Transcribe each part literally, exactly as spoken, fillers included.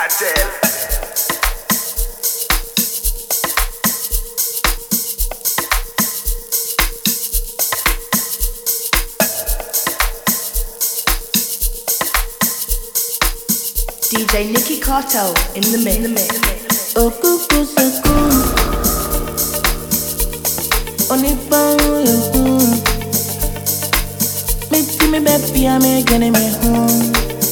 Cartel. D J Nicky Cartel in the mix. In the mix. Oh, cuckoo, so cool. Only bound you cool. Me see me baby, I'm getting me home.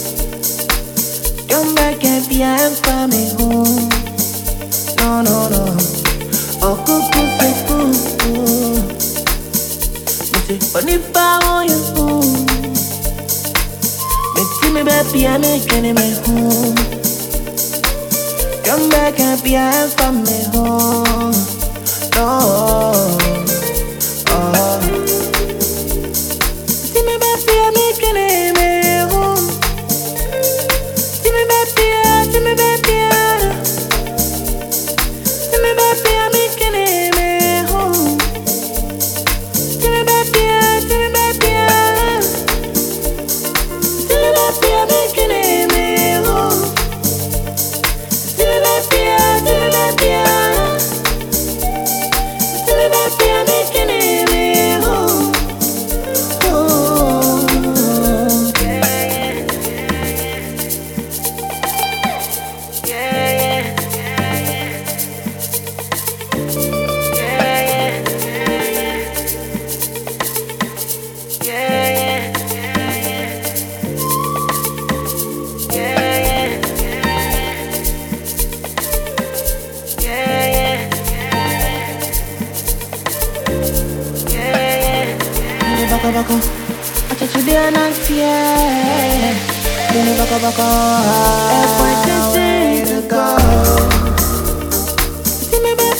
Come back and be I'm coming home. No, no, no. Oh, cuckoo, so cool. Me see only bound you cool. Me see me baby, I'm getting me home. Come back and be and find me home. No, oh. See me baby, I'm making it home. See me baby, see me baby, see me baby, I'm making it home. See me baby, see me baby, see me baby, I'm making it home. Bako, I touch you there and I fear. Then bako bako, everywhere to go. See me baby.